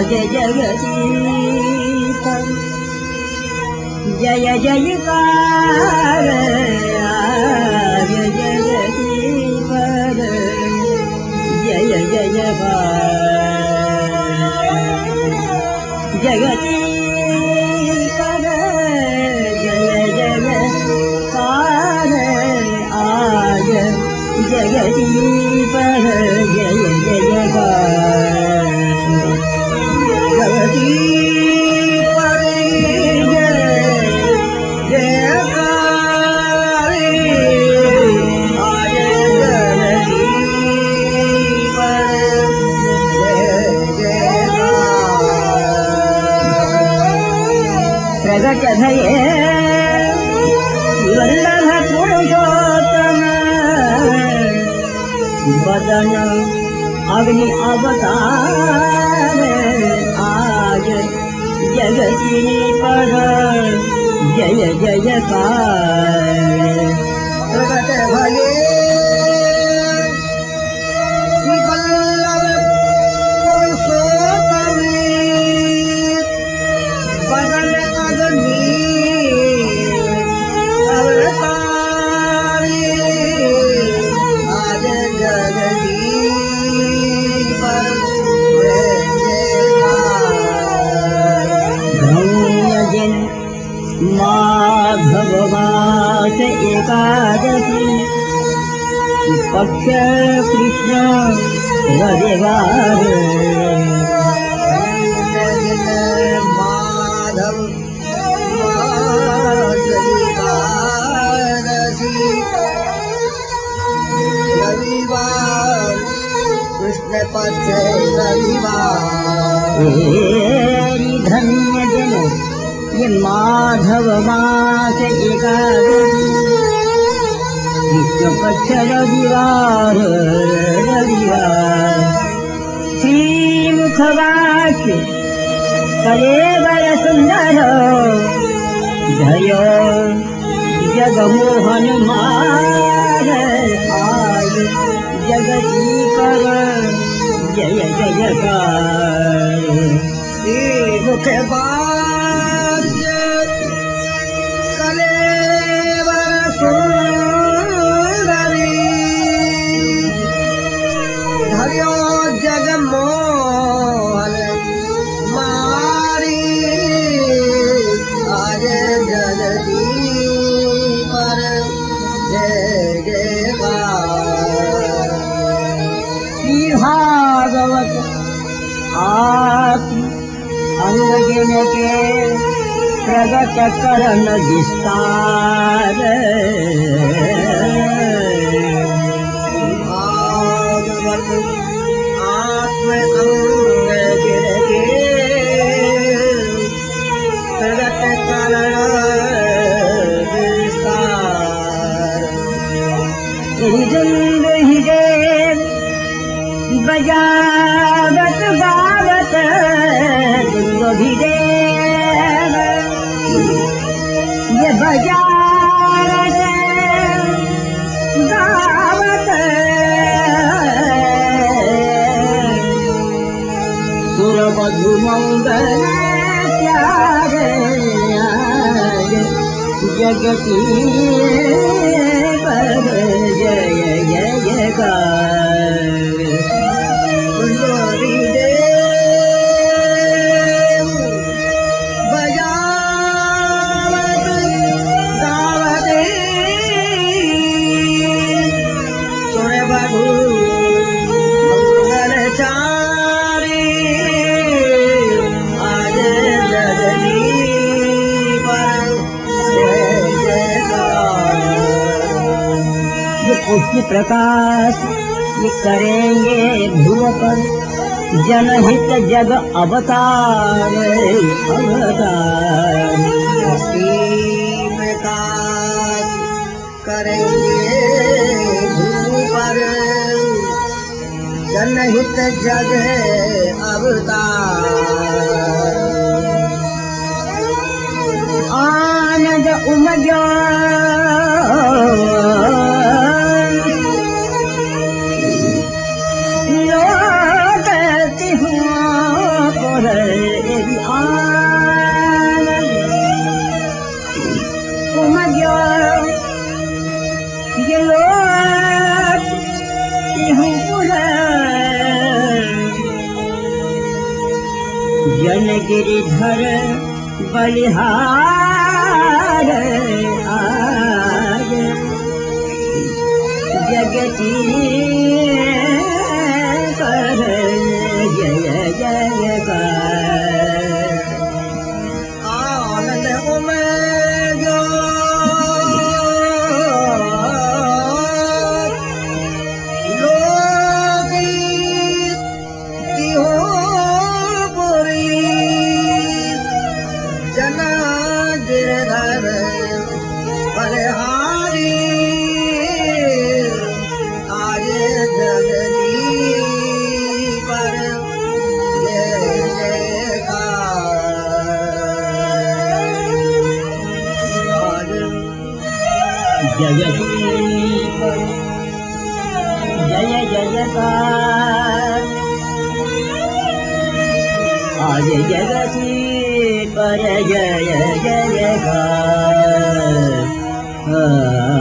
जय जगदीश जय जयकार जय जगदीश जय जयकार जगदीश जय जयकार आज जगदीश जय जयकार जगदीश प्रगट भये वल्लभ पुरुषोत्तम बदन अग्नि अवतार आज जगती पर जय जयकार प्रगट भये माधवमास एकादशी पक्ष कृष्ण रविवार माधव मास एकादशी रविवार कृष्ण पक्ष रविवार धन्य दिन ये माधव मास एकादशी कृष्ण पक्ष रविवार श्रीमुखवाक्य कलेवर सुंदर भयो जगमोहन मार आज जगती पर जय जयकार श्रीमुखवाक्य हरियो जगमोहन मारी आज जगती पर जय जयकार भागवत आत्म अंगजन के प्रगट करन विस्तार भागवत आत्म अंगजन के प्रगट करन विस्तार हृदय हृदय बजावत गावत हृदय ये बजावत गावत सुरमधु मंगल त्याग जगती पर जय जयकार पुष्प प्रकाश ये करेंगे भुव पर जनहित जग अवतार अवतार प्रकाश करेंगे भुव पर जनहित जग अवतार आनंद उमजा लोटती हूँ पर जन गिरिधर बलिहार आज जगती कर जय जयकार आनंद उमजो जना गिरधर बलिहारी आज जगती पर जय जयकार जगती पर जय जयकार आज जगती पर जय जयकार